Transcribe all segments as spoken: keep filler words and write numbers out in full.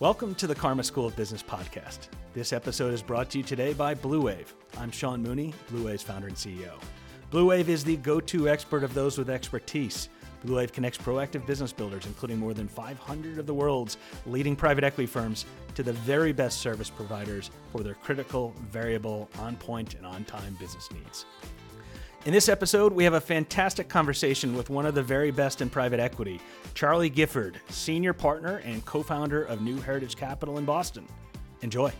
Welcome to the Karma School of Business podcast. This episode is brought to you today by Blue Wave. I'm Sean Mooney, Blue Wave's founder and C E O. Blue Wave is the go-to expert of those with expertise. Blue Wave connects proactive business builders, including more than five hundred of the world's leading private equity firms, to the very best service providers for their critical, variable, on-point, and on-time business needs. In this episode, we have a fantastic conversation with one of the very best in private equity, Charlie Gifford, senior partner and co-founder of New Heritage Capital in Boston. Enjoy.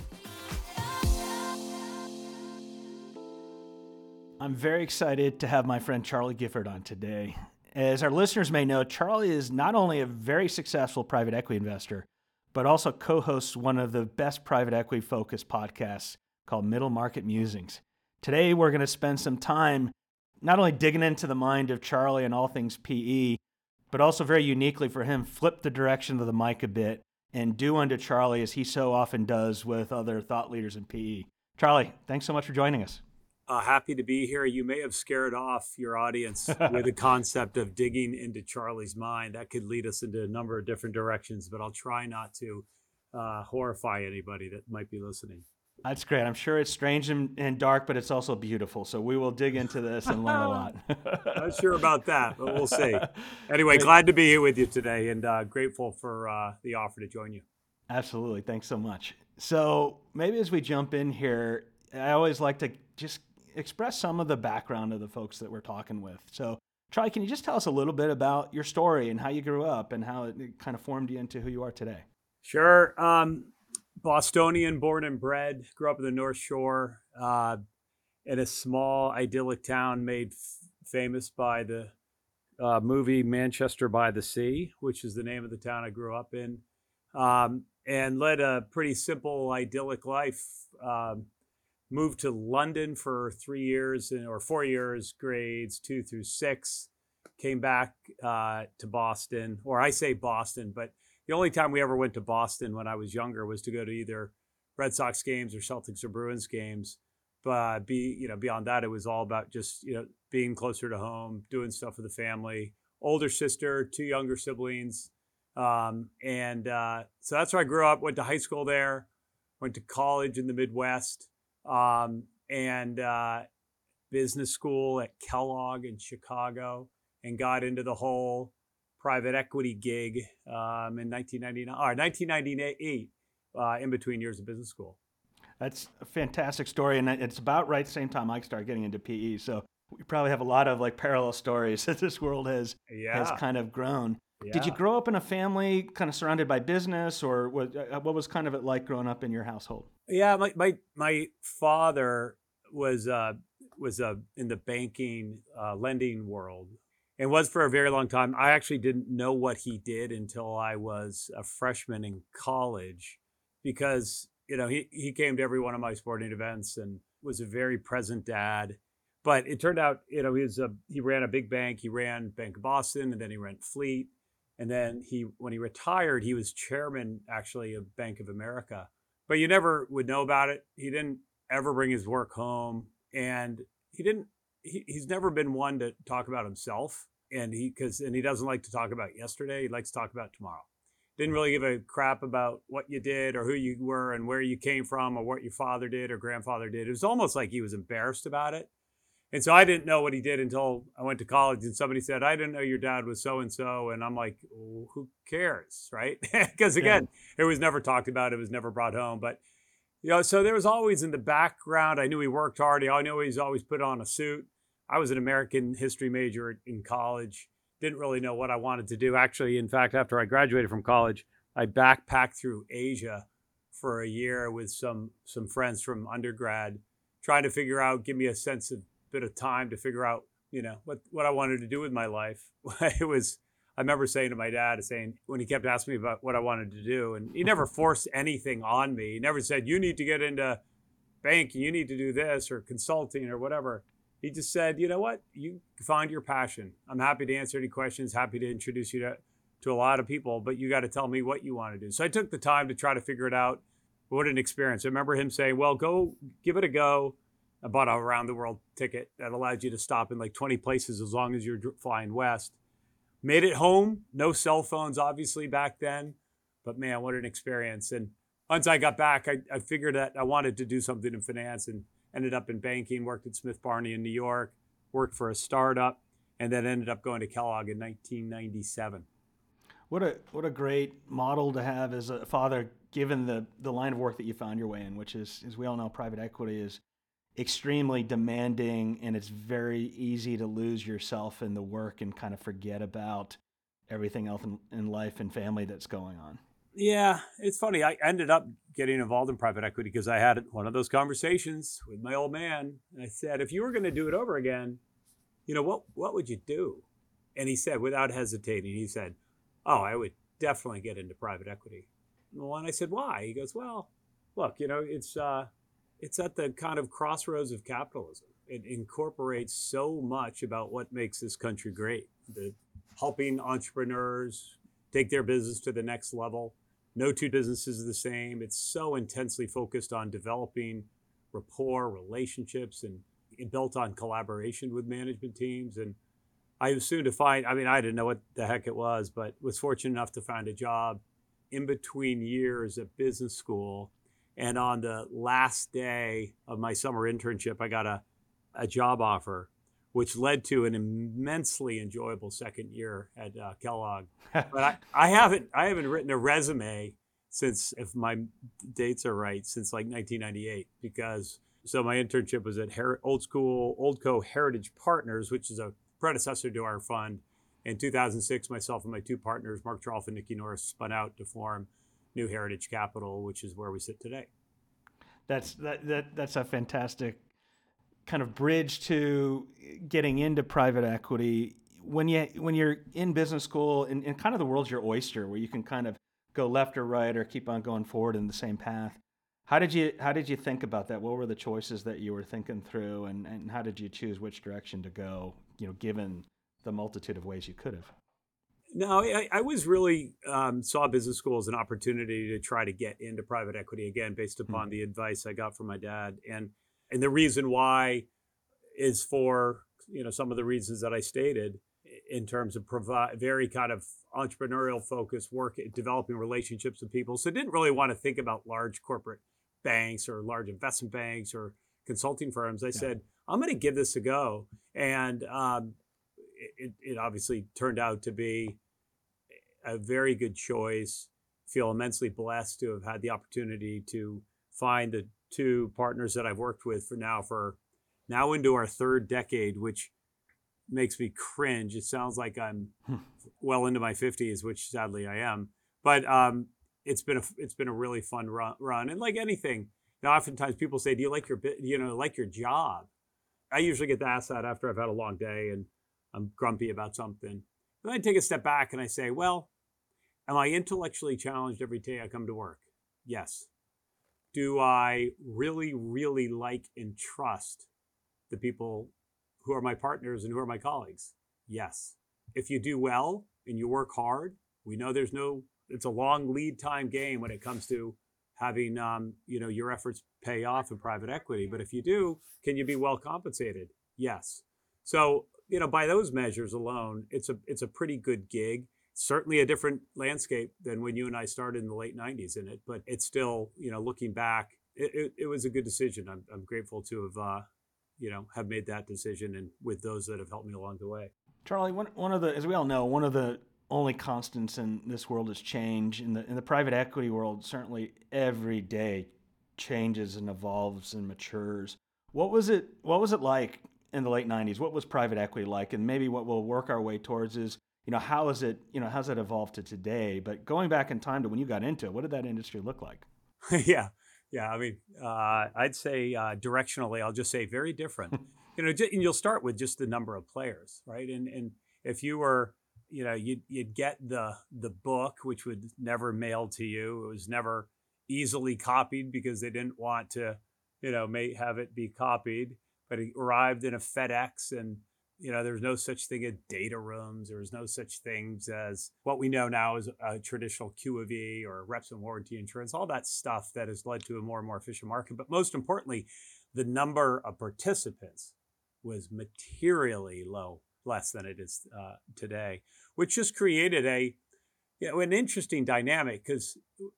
I'm very excited to have my friend Charlie Gifford on today. As our listeners may know, Charlie is not only a very successful private equity investor, but also co-hosts one of the best private equity focused podcasts called Middle Market Musings. Today, we're going to spend some time not only digging into the mind of Charlie and all things P E, but also very uniquely for him, flip the direction of the mic a bit and do unto Charlie as he so often does with other thought leaders in P E. Charlie, thanks so much for joining us. Uh, happy to be here. You may have scared off your audience with the concept of digging into Charlie's mind. That could lead us into a number of different directions, but I'll try not to uh, horrify anybody that might be listening. That's great. I'm sure it's strange and, and dark, but it's also beautiful. So we will dig into this and learn a lot. Not sure about that, but we'll see. Anyway, glad to be here with you today and uh, grateful for uh, the offer to join you. Absolutely. Thanks so much. So maybe as we jump in here, I always like to just express some of the background of the folks that we're talking with. So Charlie, can you just tell us a little bit about your story and how you grew up and how it kind of formed you into who you are today? Sure. Um, Bostonian, born and bred, grew up in the North Shore, uh, in a small idyllic town made f- famous by the uh, movie Manchester by the Sea, which is the name of the town I grew up in, um, and led a pretty simple idyllic life. Um, moved to London for three years or four years, grades two through six, came back uh, to Boston, or I say Boston, but the only time we ever went to Boston when I was younger was to go to either Red Sox games or Celtics or Bruins games. But be, you know, beyond that, it was all about just, you know, being closer to home, doing stuff with the family. Older sister, two younger siblings. Um, and uh, so that's where I grew up, went to high school there, went to college in the Midwest, um, and uh, business school at Kellogg in Chicago, and got into the whole private equity gig um, in nineteen ninety-nine or nineteen ninety-eight, uh, in between years of business school. That's a fantastic story, and it's about right the same time I started getting into P E. So we probably have a lot of like parallel stories as this world has Yeah. has kind of grown. Yeah. Did you grow up in a family kind of surrounded by business, or what, uh, what was kind of it like growing up in your household? Yeah, my my my father was uh, was uh, in the banking uh, lending world. And was for a very long time. I actually didn't know what he did until I was a freshman in college, because, you know, he, he came to every one of my sporting events and was a very present dad. But it turned out, you know, he was a, he ran a big bank. He ran Bank of Boston, and then he ran Fleet. And then he, when he retired, he was chairman actually of Bank of America. But you never would know about it. He didn't ever bring his work home, and he didn't, he, he's never been one to talk about himself. And he, cause, and he doesn't like to talk about yesterday. He likes to talk about tomorrow. Didn't really give a crap about what you did or who you were and where you came from or what your father did or grandfather did. It was almost like he was embarrassed about it. And so I didn't know what he did until I went to college, and somebody said, I didn't know your dad was so-and-so. And I'm like, well, who cares? Right. Because again, yeah. It was never talked about. It was never brought home. But, you know, so there was always in the background, I knew he worked hard. I knew he's always put on a suit. I was an American history major in college. Didn't really know what I wanted to do. Actually, in fact, after I graduated from college, I backpacked through Asia for a year with some some friends from undergrad, trying to figure out, give me a sense of bit of time to figure out, you know, what, what I wanted to do with my life. It was, I remember saying to my dad, saying, when he kept asking me about what I wanted to do, and he never forced anything on me. He never said, you need to get into banking, you need to do this or consulting or whatever. He just said, you know what, you find your passion. I'm happy to answer any questions, happy to introduce you to, to a lot of people, but you got to tell me what you want to do. So I took the time to try to figure it out. What an experience. I remember him saying, well, go give it a go. I bought a round the world ticket that allowed you to stop in like twenty places as long as you're flying west. Made it home. No cell phones, obviously, back then. but man, what an experience. And once I got back, I, I figured that I wanted to do something in finance and ended up in banking, worked at Smith Barney in New York, worked for a startup, and then ended up going to Kellogg in nineteen ninety-seven. What a what a great model to have as a father, given the, the line of work that you found your way in, which is, as we all know, private equity is extremely demanding, and it's very easy to lose yourself in the work and kind of forget about everything else in, in life and family that's going on. Yeah, it's funny. I ended up getting involved in private equity because I had one of those conversations with my old man. And I said, if you were going to do it over again, you know, what, what would you do? And he said, without hesitating, he said, oh, I would definitely get into private equity. Well, and I said, why? He goes, well, look, you know, it's, uh, it's at the kind of crossroads of capitalism. It incorporates so much about what makes this country great. The helping entrepreneurs take their business to the next level. No two businesses are the same. It's so intensely focused on developing rapport, relationships, and, and built on collaboration with management teams. And I was soon to find, I mean, I didn't know what the heck it was, but was fortunate enough to find a job in between years at business school. And on the last day of my summer internship, I got a, a job offer, which led to an immensely enjoyable second year at uh, Kellogg. But I, I haven't I haven't written a resume since, if my dates are right, since like nineteen ninety-eight, because so my internship was at Her- Old School Oldco Heritage Partners, which is a predecessor to our fund. In two thousand six, myself and my two partners, Mark Trolf and Nikki Norris, spun out to form New Heritage Capital, which is where we sit today. That's that, that that's a fantastic kind of bridge to getting into private equity. When you when you're in business school, and, and kind of the world's your oyster, where you can kind of go left or right or keep on going forward in the same path. How did you how did you think about that? What were the choices that you were thinking through, and, and how did you choose which direction to go, you know, given the multitude of ways you could have? No, I, I was really um, saw business school as an opportunity to try to get into private equity again, based upon the advice I got from my dad. And and the reason why is for, you know, some of the reasons that I stated in terms of provide very kind of entrepreneurial focused work at developing relationships with people. So didn't really want to think about large corporate banks or large investment banks or consulting firms. I yeah. said, I'm going to give this a go. And um, it, it obviously turned out to be a very good choice. Feel immensely blessed to have had the opportunity to find the two partners that I've worked with for now for now into our third decade, which makes me cringe. It sounds like I'm well into my fifties, which sadly I am. But um, it's been a it's been a really fun run. run. And like anything, you know, oftentimes people say, "Do you like your bit? You know, like your job?" I usually get asked that after I've had a long day and I'm grumpy about something. Then I take a step back and I say, "Well, am I intellectually challenged every day I come to work? Yes. Do I really, really like and trust the people who are my partners and who are my colleagues? Yes. If you do well and you work hard, we know there's no, it's a long lead time game when it comes to having, um, you know, your efforts pay off in private equity. But if you do, can you be well compensated? Yes. So, you know, by those measures alone, it's a, it's a pretty good gig. Certainly a different landscape than when you and I started in the late nineties in it, but it's still, you know, looking back, it, it, it was a good decision. I'm, I'm grateful to have, uh, you know, have made that decision and with those that have helped me along the way. Charlie, one, one of the, as we all know, one of the only constants in this world is change. In the, in the private equity world, certainly every day changes and evolves and matures. What was it, what was it like in the late nineties? What was private equity like? And maybe what we'll work our way towards is, you know, how is it, you know, how's it evolved to today? But going back in time to when you got into it, what did that industry look like? yeah. Yeah. I mean, uh, I'd say uh, directionally, I'll just say very different. you know, and you'll start with just the number of players, right? And and if you were, you know, you'd, you'd get the the book, which would never mail to you. It was never easily copied because they didn't want to, you know, may have it be copied. But it arrived in a FedEx, and you know, there's no such thing as data rooms. There's no such things as what we know now as a traditional Q of E or reps and warranty insurance, all that stuff that has led to a more and more efficient market. But most importantly, the number of participants was materially low, less than it is uh, today, which just created a, Yeah, well, an interesting dynamic because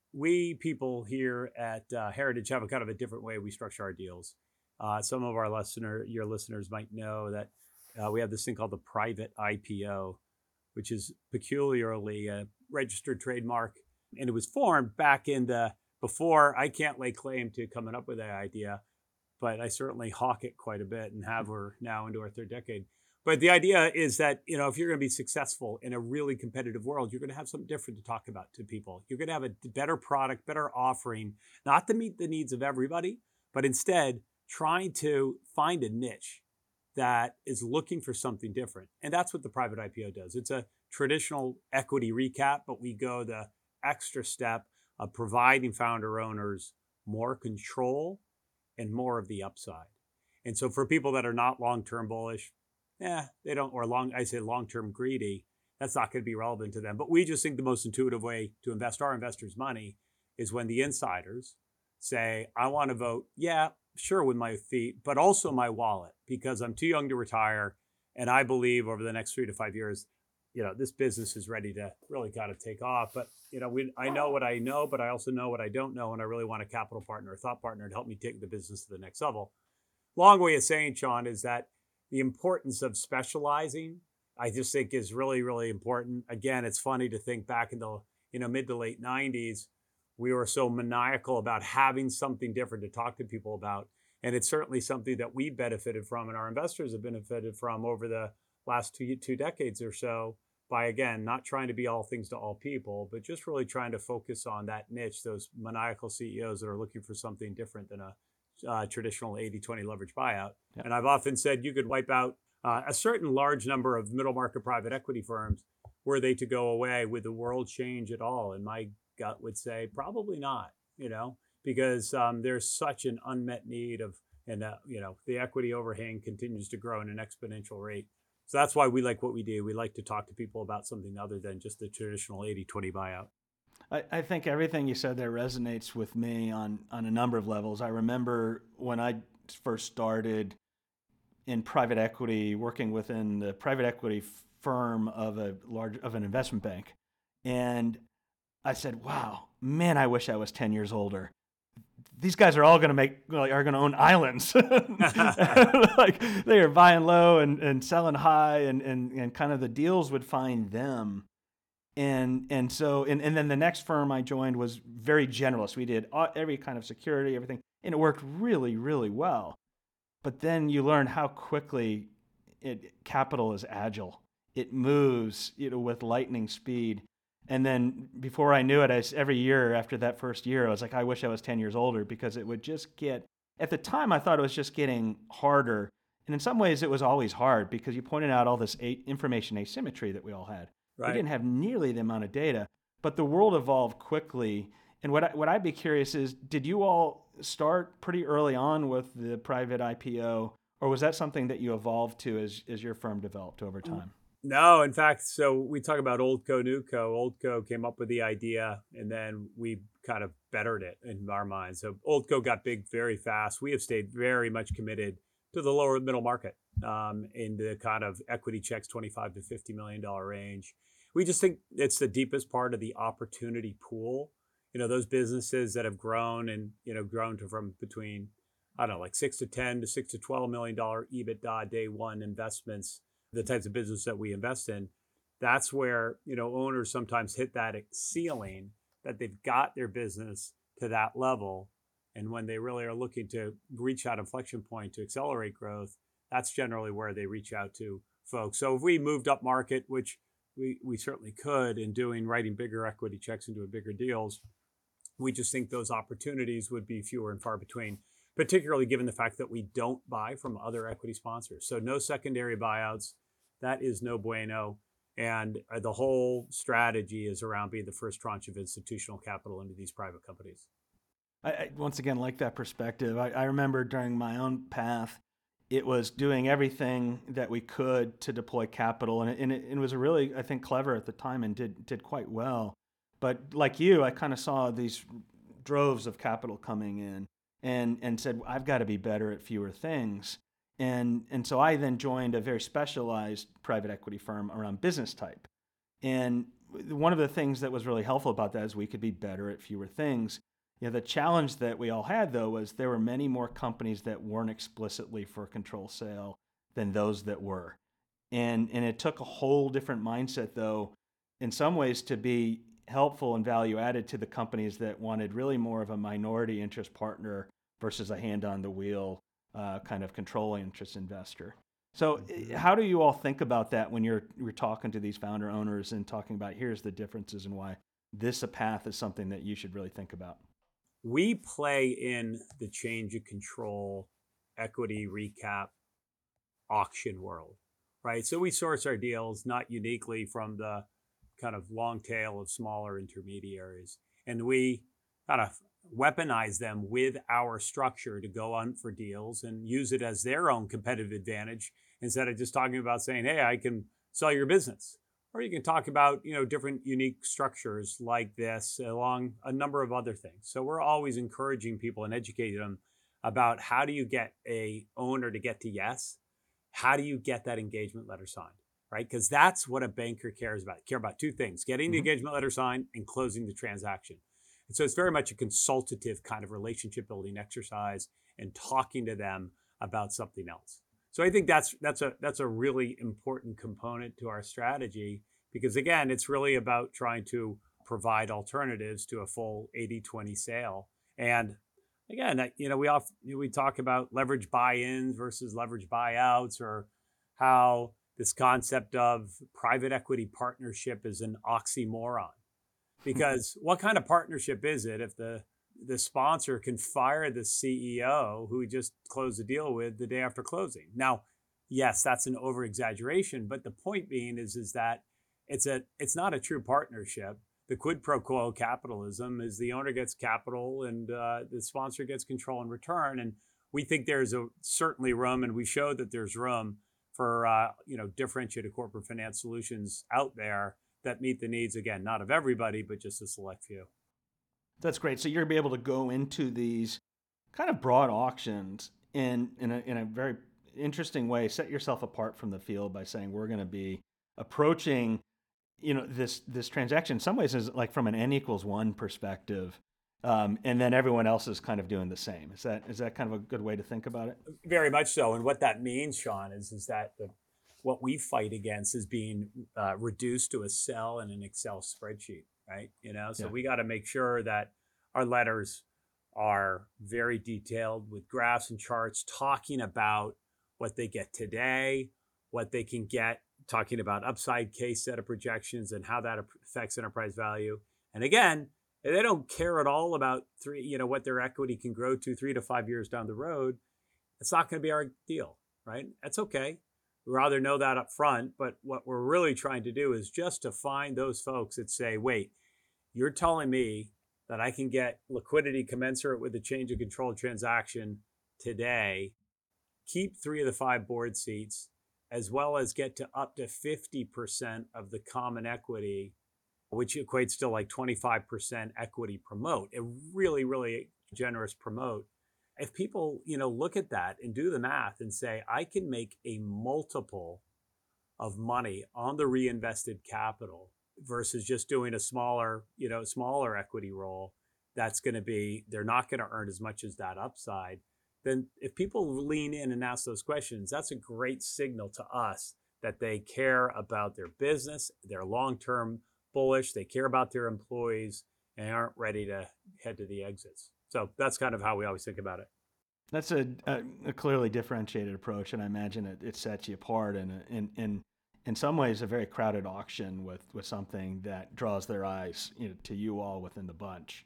we people here at uh, Heritage have a kind of a different way we structure our deals. Uh, some of our listener, your listeners might know that uh, we have this thing called the private I P O, which is peculiarly a registered trademark, and it was formed back in the before. I can't lay claim to coming up with that idea, but I certainly hawk it quite a bit and have her now into our third decade. But the idea is that, you know, if you're going to be successful in a really competitive world, you're going to have something different to talk about to people. You're going to have a better product, better offering, not to meet the needs of everybody, but instead trying to find a niche that is looking for something different. And that's what the private I P O does. It's a traditional equity recap, but we go the extra step of providing founder owners more control and more of the upside. And so for people that are not long-term bullish, yeah, they don't, or long, I say long-term greedy, that's not going to be relevant to them. But we just think the most intuitive way to invest our investors' money is when the insiders say, I want to vote, yeah, sure, with my feet, but also my wallet, because I'm too young to retire. And I believe over the next three to five years, you know, this business is ready to really kind of take off. But, you know, we, I know what I know, but I also know what I don't know. And I really want a capital partner, a thought partner to help me take the business to the next level. Long way of saying, Sean, is that the importance of specializing, I just think is really, really important. Again, it's funny to think back in the, you know, mid to late nineties, we were so maniacal about having something different to talk to people about. And it's certainly something that we benefited from and our investors have benefited from over the last two, two decades or so by, again, not trying to be all things to all people, but just really trying to focus on that niche, those maniacal C E Os that are looking for something different than a uh, traditional eighty twenty leverage buyout. Yep. And I've often said you could wipe out uh, a certain large number of middle market private equity firms. Were they to go away, would the world change at all? And my gut would say probably not, you know, because um, there's such an unmet need of, and uh, you know, the equity overhang continues to grow at an exponential rate. So that's why we like what we do. We like to talk to people about something other than just the traditional eighty twenty buyout. I, I think everything you said there resonates with me on, on a number of levels. I remember when I first started in private equity, working within the private equity firm of a large of an investment bank, and I said, "Wow, man, I wish I was ten years older. These guys are all going to make like, are going to own islands. Like they are buying low and, and selling high, and, and and kind of the deals would find them." And and so and, and then the next firm I joined was very generalist. We did all, every kind of security, everything, and it worked really, really well. But then you learn how quickly it, capital is agile. It moves, you know, with lightning speed. And then before I knew it, I, every year after that first year, I was like, I wish I was ten years older, because it would just get, at the time I thought it was just getting harder. And in some ways it was always hard, because you pointed out all this a- information asymmetry that we all had. Right. We didn't have nearly the amount of data, but the world evolved quickly. And what, I, what I'd be curious is, did you all start pretty early on with the private I P O, or was that something that you evolved to as, as your firm developed over time? No, in fact, so we talk about old co, new co. Old co came up with the idea, and then we kind of bettered it in our minds. So old co got big very fast. We have stayed very much committed to the lower middle market um, in the kind of equity checks, twenty-five to fifty million dollars range. We just think it's the deepest part of the opportunity pool. You know, those businesses that have grown and, you know, grown to from between, I don't know, like six to ten to six to twelve million dollars EBITDA day one investments, the types of business that we invest in. That's where, you know, owners sometimes hit that ceiling that they've got their business to that level. And when they really are looking to reach that inflection point to accelerate growth, that's generally where they reach out to folks. So if we moved up market, which we, we certainly could in doing, writing bigger equity checks and doing bigger deals, we just think those opportunities would be fewer and far between, particularly given the fact that we don't buy from other equity sponsors. So no secondary buyouts. That is no bueno. And the whole strategy is around being the first tranche of institutional capital into these private companies. I, I once again like that perspective. I, I remember during my own path, it was doing everything that we could to deploy capital. And it, and it, it was really, I think, clever at the time and did did quite well. But like you, I kind of saw these droves of capital coming in and, and said, I've got to be better at fewer things. And and so I then joined a very specialized private equity firm around business type. And one of the things that was really helpful about that is we could be better at fewer things. You know, the challenge that we all had though was there were many more companies that weren't explicitly for a control sale than those that were. And and it took a whole different mindset though, in some ways to be helpful and value added to the companies that wanted really more of a minority interest partner versus a hand on the wheel uh, kind of control interest investor. So Mhm. how do you all think about that when you're you're talking to these founder owners and talking about here's the differences and why this a path is something that you should really think about? We play in the change of control, equity recap, auction world, right? So we source our deals not uniquely from the kind of long tail of smaller intermediaries, and we kind of weaponize them with our structure to go on for deals and use it as their own competitive advantage instead of just talking about saying, hey, I can sell your business. Or you can talk about, you know, different unique structures like this along a number of other things. So we're always encouraging people and educating them about how do you get a owner to get to yes. How do you get that engagement letter signed, right? Because that's what a banker cares about. Care about two things: getting the Mm-hmm. engagement letter signed and closing the transaction. And so it's very much a consultative kind of relationship building exercise and talking to them about something else. So I think that's that's a that's a really important component to our strategy because again, it's really about trying to provide alternatives to a full eighty twenty sale. And again, you know, we often we talk about leverage buy-ins versus leverage buyouts, or how this concept of private equity partnership is an oxymoron. Because what kind of partnership is it if the the sponsor can fire the C E O who just closed the deal with the day after closing? Now, yes, that's an over exaggeration, but the point being is is that it's a it's not a true partnership. The quid pro quo capitalism is the owner gets capital and uh, the sponsor gets control in return. And we think there's a certainly room, and we showed that there's room for uh, you know differentiated corporate finance solutions out there that meet the needs, again, not of everybody, but just a select few. That's great. So you're gonna be able to go into these kind of broad auctions in in a, in a very interesting way, set yourself apart from the field by saying we're going to be approaching, you know, this this transaction in some ways is like from an n equals one perspective, um, and then everyone else is kind of doing the same. Is that is that kind of a good way to think about it? Very much so. And what that means, Sean, is, is that the, what we fight against is being uh, reduced to a cell in an Excel spreadsheet, right? You know, so Yeah. we got to make sure that our letters are very detailed with graphs and charts talking about what they get today, what they can get, talking about upside case set of projections and how that affects enterprise value. And again, they don't care at all about three, you know, what their equity can grow to three to five years down the road. It's not going to be our deal, right? That's okay. We'd rather know that up front. But what we're really trying to do is just to find those folks that say, wait, you're telling me that I can get liquidity commensurate with the change of control transaction today, keep three of the five board seats, as well as get to up to fifty percent of the common equity, which equates to like twenty-five percent equity promote, a really, really generous promote. If people, you know, look at that and do the math and say, I can make a multiple of money on the reinvested capital versus just doing a smaller, you know, smaller equity roll, that's going to be, they're not going to earn as much as that upside. Then if people lean in and ask those questions, that's a great signal to us that they care about their business, they're long-term bullish, they care about their employees, and aren't ready to head to the exits. So that's kind of how we always think about it. That's a, a, a clearly differentiated approach, and I imagine it, it sets you apart and in, in in some ways a very crowded auction with with something that draws their eyes, you know, to you all within the bunch.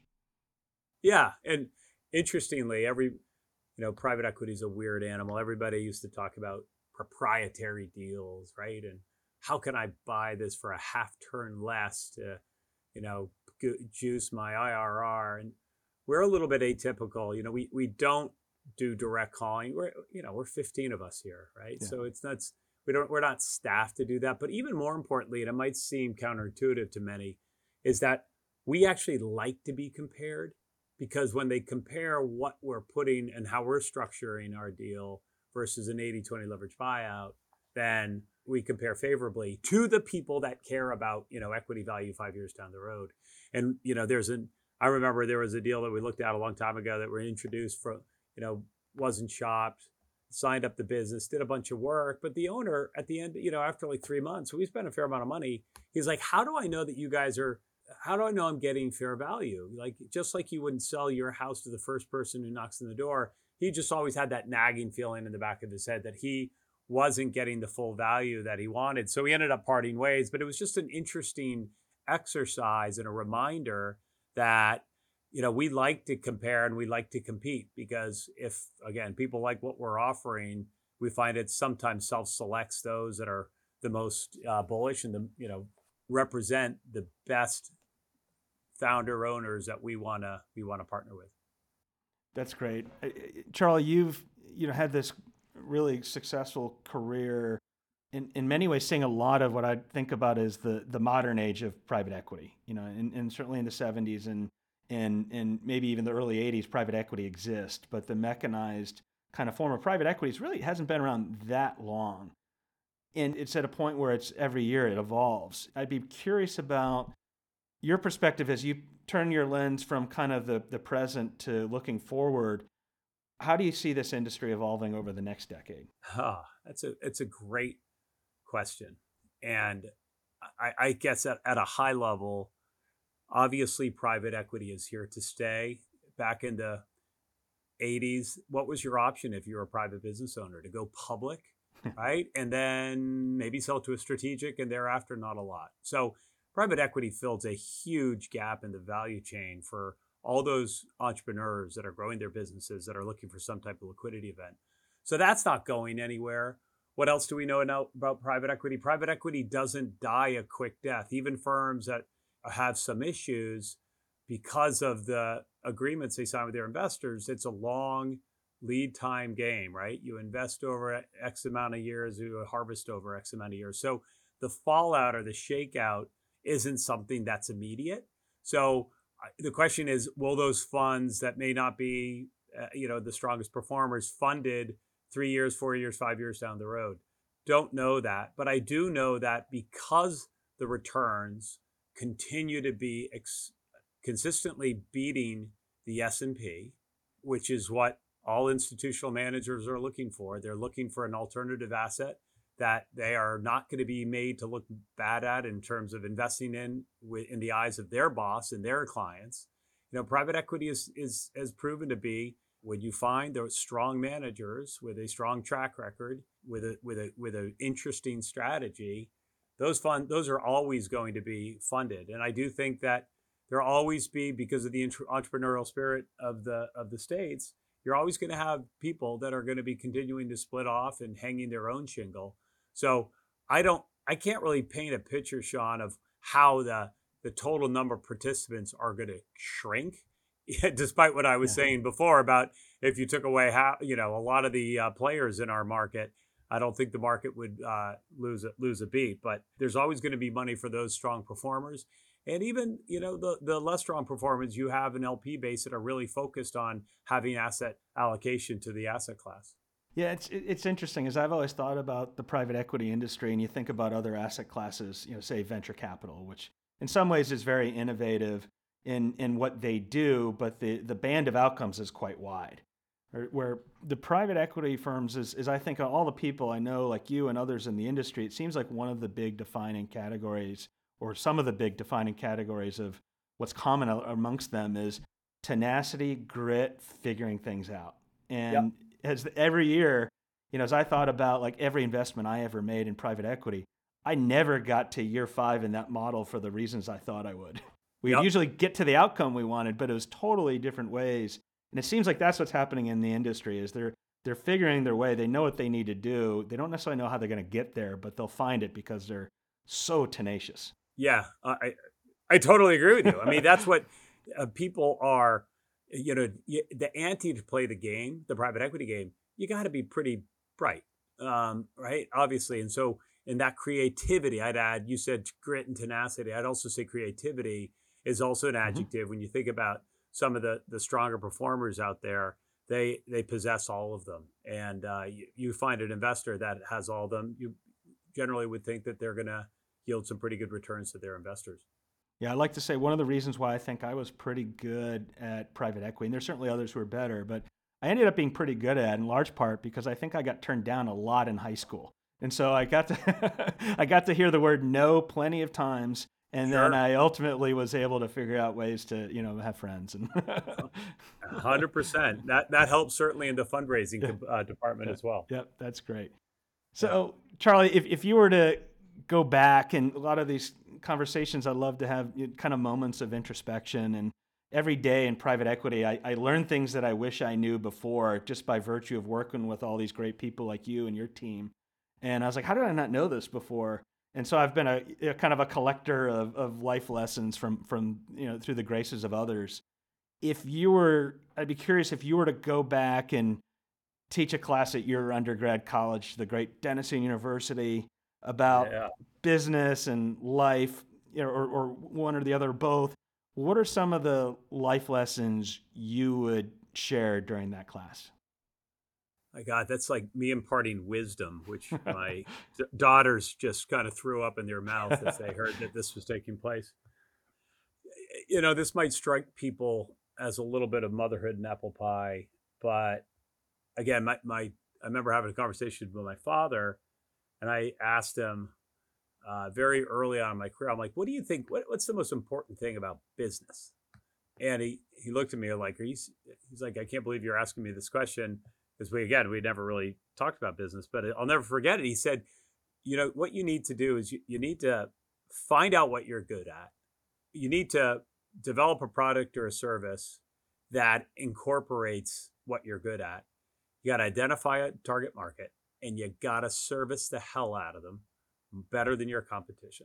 Yeah, and interestingly, every you know private equity is a weird animal. Everybody used to talk about proprietary deals, right? And how can I buy this for a half turn less to, you know, juice my I R R? And we're a little bit atypical. You know, we we don't do direct calling. We're you know we're fifteen of us here, right? Yeah. So it's not we don't we're not staffed to do that. But even more importantly, and it might seem counterintuitive to many, is that we actually like to be compared, because when they compare what we're putting and how we're structuring our deal versus an eighty twenty leverage buyout, then we compare favorably to the people that care about, you know, equity value five years down the road. And, you know, there's an, I remember there was a deal that we looked at a long time ago that were introduced from, you know, wasn't shopped, signed up the business, did a bunch of work. But the owner at the end, you know, after like three months, we spent a fair amount of money. He's like, how do I know that you guys are, how do I know I'm getting fair value? Like, just like you wouldn't sell your house to the first person who knocks on the door. He just always had that nagging feeling in the back of his head that he wasn't getting the full value that he wanted. So we ended up parting ways, but it was just an interesting exercise and a reminder that, you know, we like to compare and we like to compete because if, again, people like what we're offering, we find it sometimes self-selects those that are the most uh, bullish and the, you know, represent the best founder owners that we want to, we want to partner with. That's great. Charlie, you've, you know, had this really successful career in, in many ways, seeing a lot of what I think about as the, the modern age of private equity, you know, and, and certainly in the seventies and, and, and maybe even the early eighties, private equity exists, but the mechanized kind of form of private equities really hasn't been around that long. And it's at a point where it's every year it evolves. I'd be curious about your perspective as you turn your lens from kind of the, the present to looking forward. How do you see this industry evolving over the next decade? Oh, that's a it's a great question. And I, I guess at, at a high level, obviously private equity is here to stay. Back in the eighties, what was your option if you were a private business owner? To go public, right? And then maybe sell to a strategic and thereafter not a lot. So private equity fills a huge gap in the value chain for all those entrepreneurs that are growing their businesses that are looking for some type of liquidity event. So that's not going anywhere. What else do we know about private equity? Private equity doesn't die a quick death. Even firms that have some issues because of the agreements they sign with their investors, it's a long lead time game, right? You invest over X amount of years, you harvest over X amount of years. So the fallout or the shakeout isn't something that's immediate. So the question is, will those funds that may not be, uh, you know, the strongest performers funded three years, four years, five years down the road? Don't know that. But I do know that because the returns continue to be ex- consistently beating the S and P, which is what all institutional managers are looking for. They're looking for an alternative asset that they are not going to be made to look bad at in terms of investing in in the eyes of their boss and their clients. You know, private equity is is has proven to be, when you find those strong managers with a strong track record, with a with a with an interesting strategy, those fund those are always going to be funded. And I do think that there'll always be, because of the entrepreneurial spirit of the of the states, you're always going to have people that are going to be continuing to split off and hanging their own shingle. So I don't, I can't really paint a picture, Sean, of how the the total number of participants are going to shrink, despite what I was yeah. saying before about if you took away how, you know, a lot of the uh, players in our market, I don't think the market would uh, lose a, lose a beat. But there's always going to be money for those strong performers. And even, you know, the, the less strong performers, you have an L P base that are really focused on having asset allocation to the asset class. Yeah, it's it's interesting, as I've always thought about the private equity industry, and you think about other asset classes, you know, say venture capital, which in some ways is very innovative in, in what they do, but the, the band of outcomes is quite wide. Where the private equity firms is, is, I think, all the people I know, like you and others in the industry, it seems like one of the big defining categories, or some of the big defining categories of what's common amongst them, is tenacity, grit, figuring things out. And yep. as every year, you know, as I thought about like every investment I ever made in private equity, I never got to year five in that model for the reasons I thought I would. We'd yep. usually get to the outcome we wanted, but it was totally different ways. And it seems like that's what's happening in the industry, is they're they're figuring their way. They know what they need to do. They don't necessarily know how they're going to get there, but they'll find it because they're so tenacious. Yeah, I I totally agree with you. I mean, that's what uh, people are, you know, the ante to play the game, the private equity game, you got to be pretty bright, um, right? Obviously. And so in that creativity, I'd add, you said grit and tenacity. I'd also say creativity is also an adjective. Mm-hmm. When you think about some of the, the stronger performers out there, they they possess all of them. And uh, you, you find an investor that has all of them, you generally would think that they're going to yield some pretty good returns to their investors. Yeah, I like to say one of the reasons why I think I was pretty good at private equity, and there's certainly others who are better, but I ended up being pretty good at it in large part because I think I got turned down a lot in high school. And so I got to I got to hear the word no plenty of times, and then Sure. I ultimately was able to figure out ways to, you know, have friends. And one hundred percent. That that helps certainly in the fundraising yeah, uh, department yeah, as well. yep, that's great. Yeah. So Charlie, if, if you were to go back, and a lot of these conversations I love to have, you know, kind of moments of introspection, and every day in private equity, I, I learn things that I wish I knew before just by virtue of working with all these great people like you and your team. And I was like, how did I not know this before? And so I've been a, a kind of a collector of, of life lessons from, from, you know, through the graces of others. If you were, I'd be curious if you were to go back and teach a class at your undergrad college, the great Denison University, about Yeah. business and life, you know, or, or one or the other, or both. What are some of the life lessons you would share during that class? My God, that's like me imparting wisdom, which my d- daughters just kind of threw up in their mouth as they heard that this was taking place. You know, this might strike people as a little bit of motherhood and apple pie, but again, my, my I remember having a conversation with my father, and I asked him uh, very early on in my career, I'm like, what do you think? What, what's the most important thing about business? And he, he looked at me like, are you, he's like, I can't believe you're asking me this question. Because we, again, we never really talked about business, but I'll never forget it. He said, you know, what you need to do is you, you need to find out what you're good at. You need to develop a product or a service that incorporates what you're good at. You got to identify a target market, and you got to service the hell out of them better than your competition.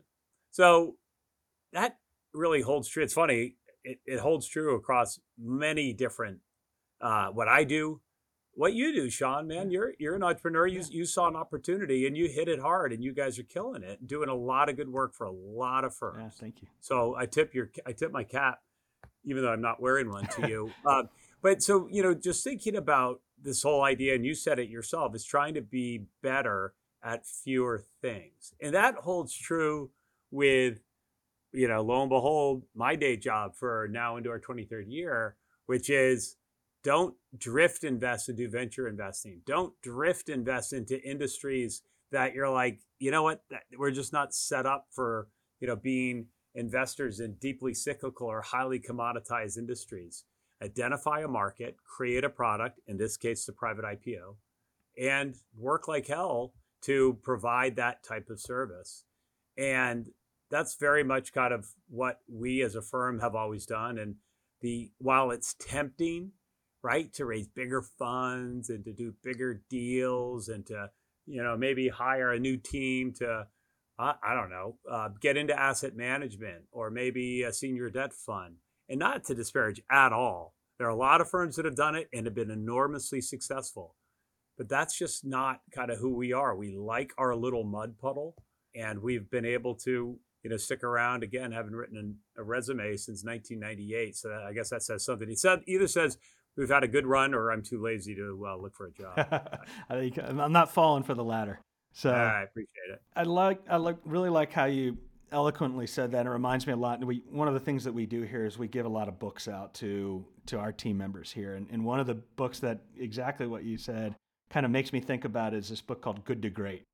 So that really holds true. It's funny. It, it holds true across many different, uh, what I do, what you do, Sean, man. You're, you're an entrepreneur. You, you saw an opportunity and you hit it hard, and you guys are killing it and doing a lot of good work for a lot of firms. Yeah, thank you. So I tip your, I tip my cap, even though I'm not wearing one, to you. uh, but so, you know, just thinking about this whole idea, and you said it yourself, is trying to be better at fewer things. And that holds true with, you know, lo and behold, my day job for now into our twenty-third year, which is don't drift invest and do venture investing. Don't drift invest into industries that you're like, you know what, we're just not set up for, you know, being investors in deeply cyclical or highly commoditized industries. Identify a market, create a product, in this case, the private I P O, and work like hell to provide that type of service. And that's very much kind of what we as a firm have always done. And the while it's tempting, right, to raise bigger funds and to do bigger deals and to, you know, maybe hire a new team to, uh, I don't know, uh, get into asset management or maybe a senior debt fund. And not to disparage at all. There are a lot of firms that have done it and have been enormously successful. But that's just not kind of who we are. We like our little mud puddle, and we've been able to, you know, stick around, again, having written a resume since nineteen ninety-eight. So that, I guess that says something. He said either says we've had a good run or I'm too lazy to uh, look for a job. I think I'm not falling for the latter. So I appreciate it. I like, I like, really like how you eloquently said that. It reminds me a lot. We, one of the things that we do here is we give a lot of books out to, to our team members here. And, and one of the books that exactly what you said kind of makes me think about is this book called Good to Great.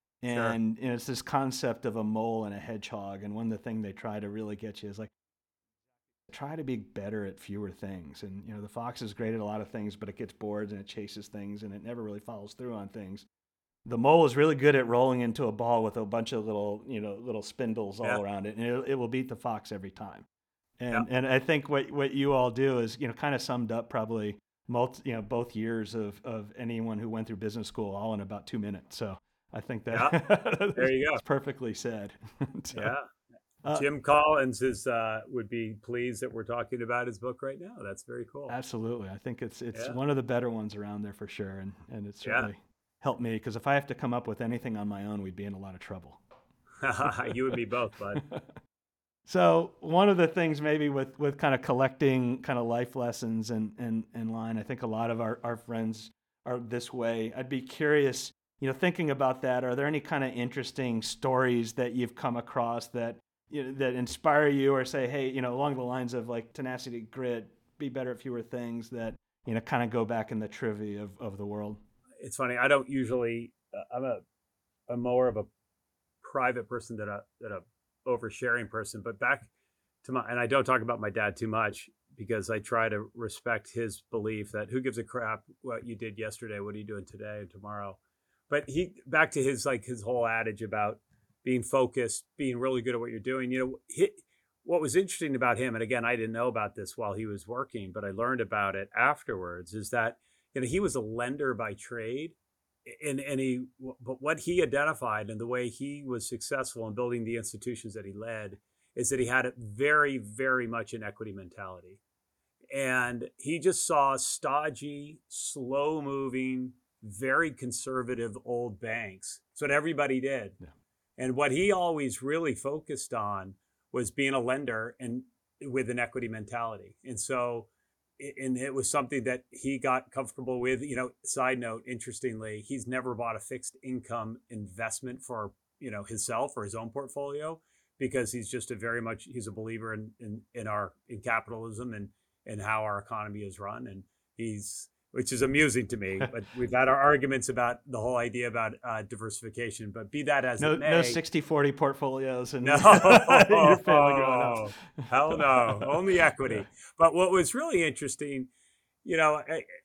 And, sure. and it's this concept of a mole and a hedgehog. And one of the things they try to really get you is like, try to be better at fewer things. And, you know, the fox is great at a lot of things, but it gets bored and it chases things and it never really follows through on things. The mole is really good at rolling into a ball with a bunch of little, you know, little spindles all yeah. around it, and it, it will beat the fox every time. And yeah. and I think what, what you all do is, you know, kind of summed up probably multi, you know, both years of, of anyone who went through business school all in about two minutes. So I think that yeah. there you go. It's perfectly said. So, yeah. Uh, Jim Collins is uh, would be pleased that we're talking about his book right now. That's very cool. Absolutely. I think it's it's yeah. one of the better ones around there for sure. And, and it's certainly yeah. helped me, because if I have to come up with anything on my own, we'd be in a lot of trouble. You and me both, bud. So one of the things maybe with, with kind of collecting kind of life lessons and, and, and line, I think a lot of our, our friends are this way. I'd be curious, you know, thinking about that, are there any kind of interesting stories that you've come across that, you know, that inspire you, or say, hey, you know, along the lines of like tenacity, grit, be better at fewer things, that, you know, kind of go back in the trivia of, of the world? It's funny. I don't usually. Uh, I'm a, I'm more of a private person than a than a oversharing person. But back to my, and I don't talk about my dad too much because I try to respect his belief that who gives a crap what you did yesterday, what are you doing today and tomorrow. But he, back to his like his whole adage about being focused, being really good at what you're doing. You know, he, what was interesting about him, and again, I didn't know about this while he was working, but I learned about it afterwards, is that, you know, he was a lender by trade. And, and he, but what he identified and the way he was successful in building the institutions that he led is that he had a very, very much an equity mentality. And he just saw stodgy, slow moving, very conservative old banks. That's what everybody did. Yeah. And what he always really focused on was being a lender and with an equity mentality. And so, and it was something that he got comfortable with. You know, side note, interestingly, he's never bought a fixed income investment for, you know, himself or his own portfolio, because he's just a very much, he's a believer in, in, in our, in capitalism and, and how our economy is run. And he's, which is amusing to me, but we've had our arguments about the whole idea about uh, diversification, but be that as no, it may. No sixty forty portfolios and no, your family growing oh, up. Hell no, only equity. Yeah. But what was really interesting, you know,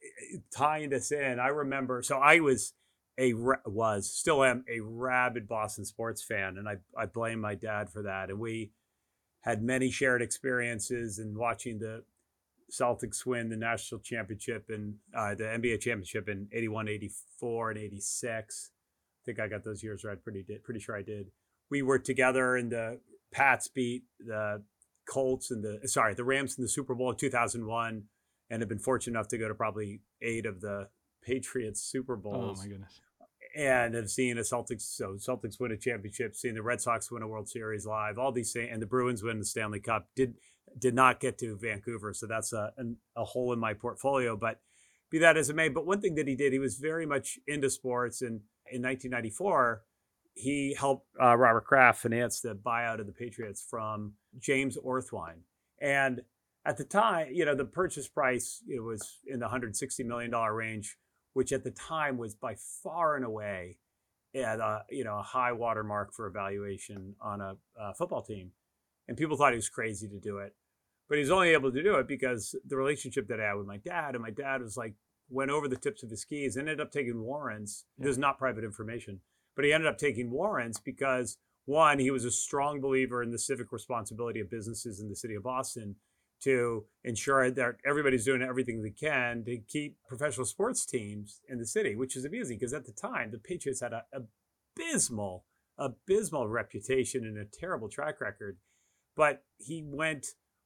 tying this in, I remember, so I was a, was, still am a rabid Boston sports fan. And I, I blame my dad for that. And we had many shared experiences in watching the Celtics win the national championship and uh, the N B A championship in eighty-one, eighty-four, and eighty-six. I think I got those years right. Pretty did, pretty sure I did. We were together in the Pats beat the Colts and the sorry the Rams in the Super Bowl in two thousand one, and have been fortunate enough to go to probably eight of the Patriots Super Bowls. Oh my goodness! And have seen a Celtics so Celtics win a championship, seen the Red Sox win a World Series live, all these things, and the Bruins win the Stanley Cup. Did did not get to Vancouver, so that's a a hole in my portfolio. But be that as it may, but one thing that he did, he was very much into sports, and in nineteen ninety-four, he helped uh, Robert Kraft finance the buyout of the Patriots from James Orthwein. And at the time, you know, the purchase price, it was in the one hundred sixty million dollars range, which at the time was by far and away at a, you know, a high watermark for evaluation on a, a football team. And people thought he was crazy to do it. But he was only able to do it because the relationship that I had with my dad, and my dad was like, went over the tips of his skis, ended up taking warrants. Yeah. This is not private information, but he ended up taking warrants because, one, he was a strong believer in the civic responsibility of businesses in the city of Boston to ensure that everybody's doing everything they can to keep professional sports teams in the city, which is amusing because at the time, the Patriots had an abysmal, abysmal reputation and a terrible track record. But he went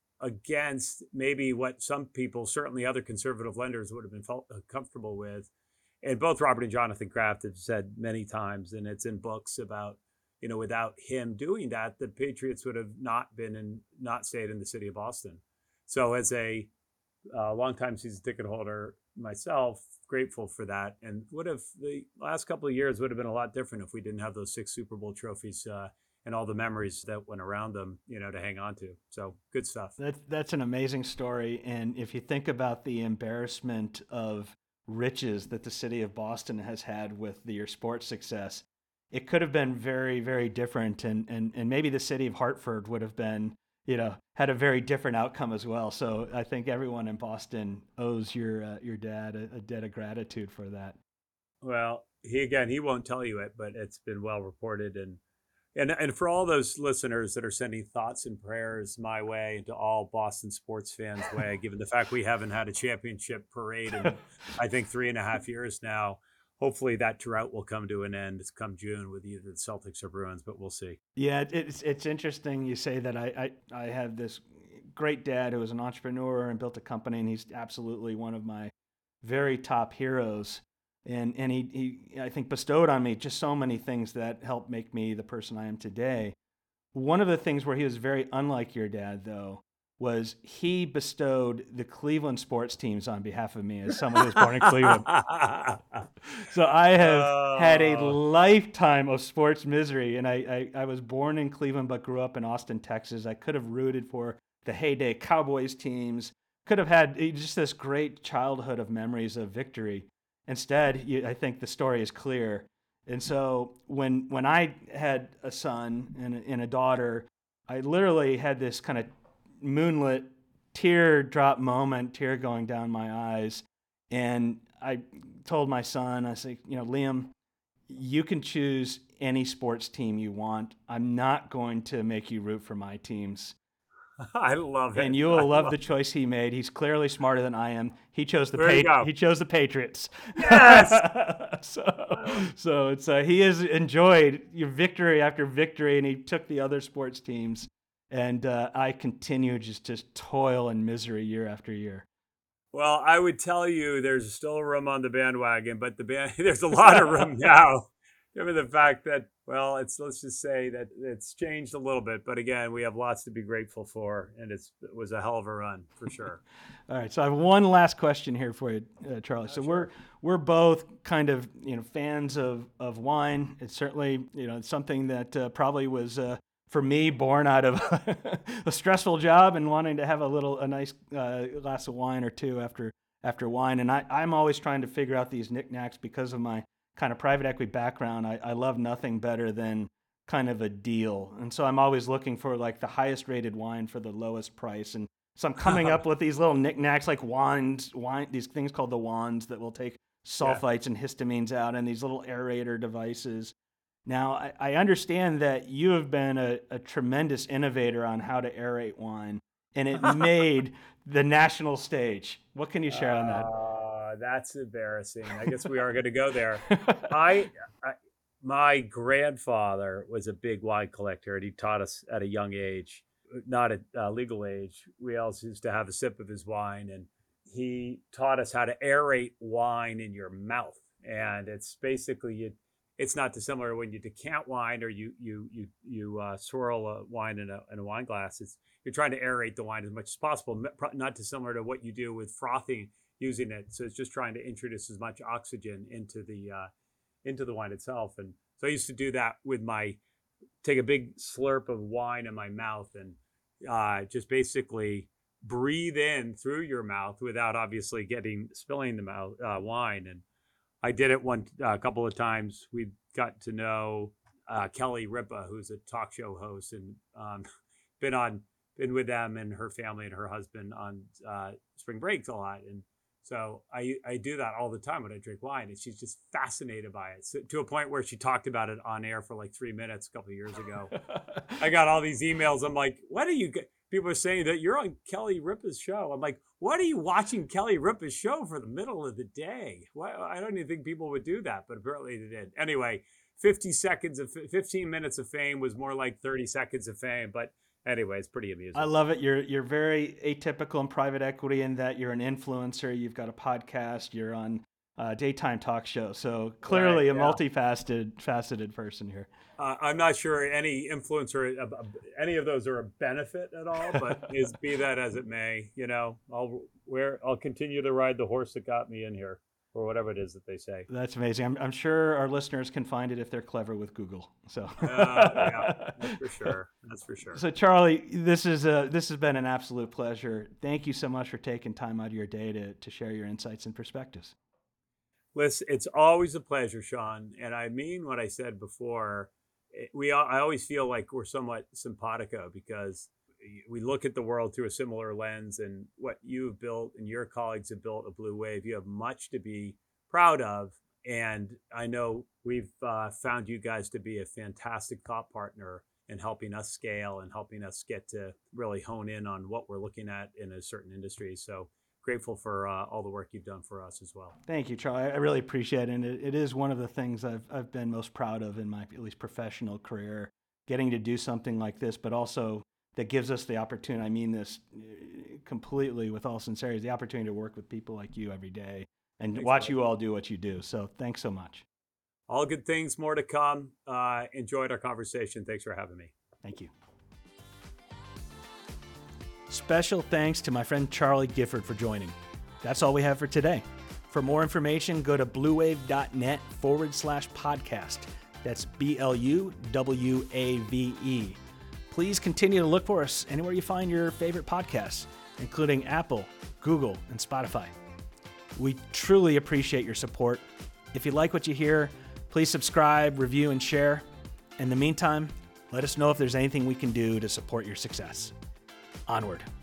against maybe what some people, certainly other conservative lenders, would have been felt comfortable with. And both Robert and Jonathan Kraft have said many times, and it's in books about, you know, without him doing that, the Patriots would have not been in, not stayed in the city of Boston. So as a uh, longtime season ticket holder myself, grateful for that. And would have, the last couple of years would have been a lot different if we didn't have those six Super Bowl trophies uh, and all the memories that went around them, you know, to hang on to. So good stuff. That, that's an amazing story. And if you think about the embarrassment of riches that the city of Boston has had with the, your sports success, it could have been very, very different. And, and, and maybe the city of Hartford would have been, you know, had a very different outcome as well. So I think everyone in Boston owes your uh, your dad a, a debt of gratitude for that. Well, he again, he won't tell you it, but it's been well reported. And and and for all those listeners that are sending thoughts and prayers my way, and to all Boston sports fans' way, given the fact we haven't had a championship parade in I think three and a half years now. Hopefully that drought will come to an end come June with either the Celtics or Bruins, but we'll see. Yeah, it's it's interesting you say that. I, I, I have this great dad who was an entrepreneur and built a company, and he's absolutely one of my very top heroes. And and he, he I think bestowed on me just so many things that helped make me the person I am today. One of the things where he was very unlike your dad, though, was he bestowed the Cleveland sports teams on behalf of me as someone who was born in Cleveland. So I have Oh. had a lifetime of sports misery, and I, I, I was born in Cleveland but grew up in Austin, Texas. I could have rooted for the heyday Cowboys teams, could have had just this great childhood of memories of victory. Instead, you, I think the story is clear. And so when when I had a son and a, and a daughter, I literally had this kind of moonlit teardrop moment, tear going down my eyes. And I told my son, I said, you know, Liam, you can choose any sports team you want. I'm not going to make you root for my teams. I love it. And you will I love love the choice he made. He's clearly smarter than I am. He chose the There you pa- go. he chose the Patriots. Yes. so so it's uh, he has enjoyed your victory after victory, and he took the other sports teams. And uh, I continue just to toil in misery year after year. Well, I would tell you there's still room on the bandwagon, but the band there's a lot of room now, given the fact that, well, it's let's just say that it's changed a little bit. But again, we have lots to be grateful for, and it's, it was a hell of a run for sure. All right, so I have one last question here for you, uh, Charlie. So Uh, we're sure. we're both kind of you know fans of of wine. It's certainly you know something that uh, probably was. Uh, For me, born out of a stressful job and wanting to have a little, a nice uh, glass of wine or two after after wine, and I, I'm always trying to figure out these knickknacks because of my kind of private equity background. I, I love nothing better than kind of a deal, and so I'm always looking for like the highest rated wine for the lowest price, and so I'm coming up with these little knickknacks like wands, wine, these things called the wands that will take sulfites and histamines out, and these little aerator devices. Now, I, I understand that you have been a, a tremendous innovator on how to aerate wine, and it made the national stage. What can you share on that? Uh, that's embarrassing. I guess we are going to go there. I, I, my grandfather was a big wine collector, and he taught us at a young age, not at uh, legal age. We also used to have a sip of his wine, and he taught us how to aerate wine in your mouth. And it's basically you. It's not dissimilar to when you decant wine or you you you you uh, swirl a wine in a in a wine glass. It's you're trying to aerate the wine as much as possible, not dissimilar to what you do with frothing using it. So it's just trying to introduce as much oxygen into the uh, into the wine itself. And so I used to do that with my take a big slurp of wine in my mouth and uh, just basically breathe in through your mouth without obviously getting spilling the mouth uh, wine. And I did it one a uh, couple of times. We got to know uh, Kelly Ripa, who's a talk show host, and um, been on been with them and her family and her husband on uh, spring breaks a lot. And so I I do that all the time when I drink wine, and she's just fascinated by it. So, to a point where she talked about it on air for like three minutes a couple of years ago. I got all these emails. I'm like, what are you? People are saying that you're on Kelly Ripa's show. I'm like, what are you watching Kelly Ripa's show for the middle of the day? Well, I don't even think people would do that, but apparently they did. Anyway, fifty seconds of fifteen minutes of fame was more like thirty seconds of fame. But anyway, it's pretty amusing. I love it. You're you're very atypical in private equity in that you're an influencer. You've got a podcast. You're on a daytime talk show. So clearly Right, a yeah. multifaceted faceted person here. Uh, I'm not sure any influencer, uh, any of those are a benefit at all, but is be that as it may, you know, I'll where I'll continue to ride the horse that got me in here, or whatever it is that they say. That's amazing. I'm, I'm sure our listeners can find it if they're clever with Google. So, uh, yeah, that's for sure. That's for sure. So, Charlie, this is a, this has been an absolute pleasure. Thank you so much for taking time out of your day to to share your insights and perspectives. Listen, it's always a pleasure, Sean, and I mean what I said before. We, I always feel like we're somewhat simpatico because we look at the world through a similar lens, and what you've built and your colleagues have built at Blue Wave, you have much to be proud of. And I know we've uh, found you guys to be a fantastic thought partner in helping us scale and helping us get to really hone in on what we're looking at in a certain industry. So grateful for uh, all the work you've done for us as well. Thank you, Charlie. I really appreciate it. And it, it is one of the things I've, I've been most proud of in my at least professional career, getting to do something like this, but also that gives us the opportunity, I mean this completely with all sincerity, the opportunity to work with people like you every day and Thanks, watch buddy. you all do what you do. So thanks so much. All good things, more to come. Uh, enjoyed our conversation. Thanks for having me. Thank you. Special thanks to my friend Charlie Gifford for joining. That's all we have for today. For more information, go to bluewave.net forward slash podcast. That's B L U W A V E. Please continue to look for us anywhere you find your favorite podcasts, including Apple, Google, and Spotify. We truly appreciate your support. If you like what you hear, please subscribe, review, and share. In the meantime, let us know if there's anything we can do to support your success. Onward.